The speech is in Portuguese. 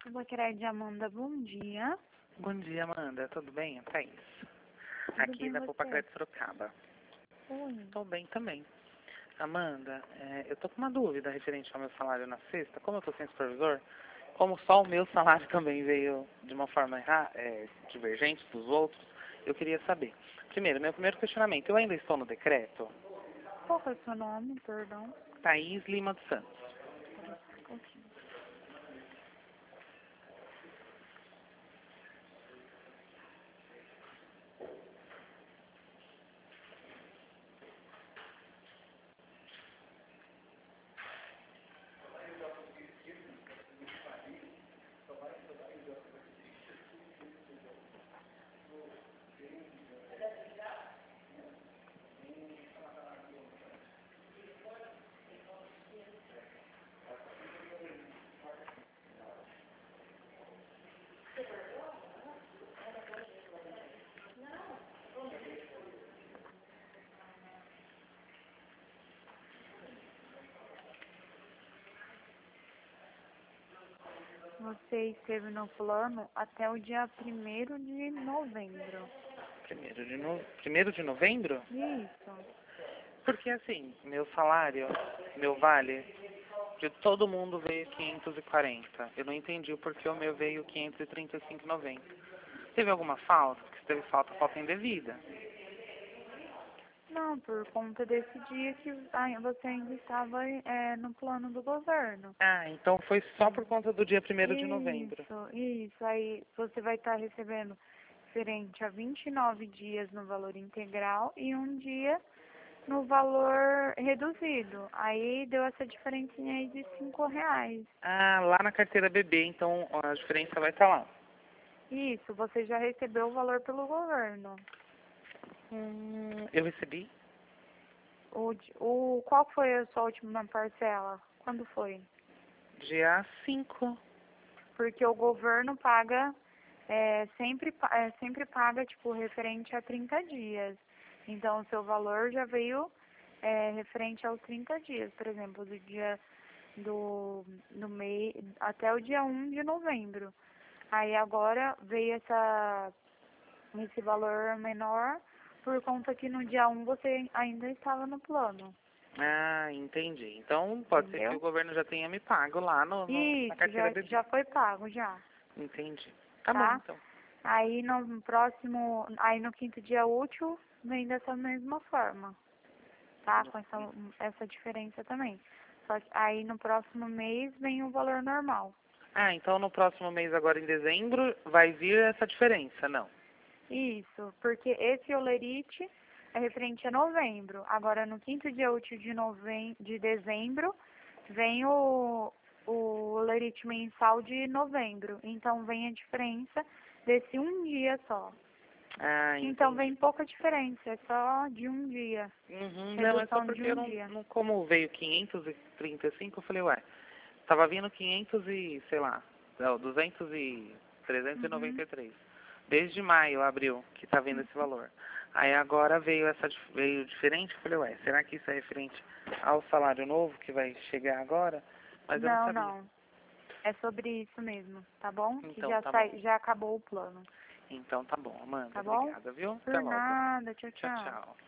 Sicredi, Amanda, bom dia. Bom dia, Amanda. Tudo bem? Thaís. Tudo Aqui bem da você? Popacred Sorocaba. Oi. Estou bem também. Amanda, eu tô com uma dúvida referente ao meu salário na sexta. Como eu estou sem supervisor, como só o meu salário também veio de uma forma divergente dos outros, eu queria saber. Primeiro, meu primeiro questionamento. Eu ainda estou no decreto? Qual que é o seu nome, perdão? Thaís Lima dos Santos. Ok. Você esteve no plano até o dia 1º de novembro. Primeiro de novembro? Isso. Porque assim, meu salário, meu vale, de todo mundo veio 540. Eu não entendi o porquê o meu veio 535,90. Teve alguma falta? Porque se teve falta, falta indevida. Não, por conta desse dia que você ainda estava no plano do governo. Ah, então foi só por conta do dia 1º de novembro. Isso. Aí você vai estar recebendo referente a 29 dias no valor integral e um dia no valor reduzido. Aí deu essa diferencinha aí de R$ 5. Ah, lá na carteira bebê, então a diferença vai estar lá. Isso, você já recebeu o valor pelo governo. Eu recebi? Qual foi a sua última parcela? Quando foi? Dia 5. Porque o governo paga, sempre paga, tipo, referente a 30 dias. Então, o seu valor já veio referente aos 30 dias, por exemplo, do mês até o dia 1 de novembro. Aí agora veio esse valor menor por conta que no dia 1 você ainda estava no plano. Ah, entendi. Então pode ser que o Entendeu? governo já tenha me pago lá na Isso, carteira bebê. já foi pago, já. Entendi. Tá bom, Tá? então. Aí no quinto dia útil, vem dessa mesma forma, tá? Com essa diferença também. Só que aí no próximo mês vem o valor normal. Ah, então no próximo mês, agora em dezembro, vai vir essa diferença, não? Isso, porque esse olerite é referente a novembro. Agora no quinto dia útil de dezembro, vem o olerite mensal de novembro. Então vem a diferença desse um dia só. Ah, Então entendi. vem pouca diferença, é só de um dia. Não, é só Redução de porque eu um dia. como veio 535, eu falei, ué, tava vindo 500 e, sei lá, não, 200 e Uhum. 393. Desde maio, abril, que tá vindo esse valor. Aí agora veio diferente, eu falei, ué, será que isso é referente ao salário novo que vai chegar agora? Mas eu não Não, sabia. não. É sobre isso mesmo, tá bom? Que Então tá bom. já acabou o plano, Então tá bom, Amanda, tá bom? obrigada, viu? Até Por logo. nada, tchau, Tchau, tchau. tchau.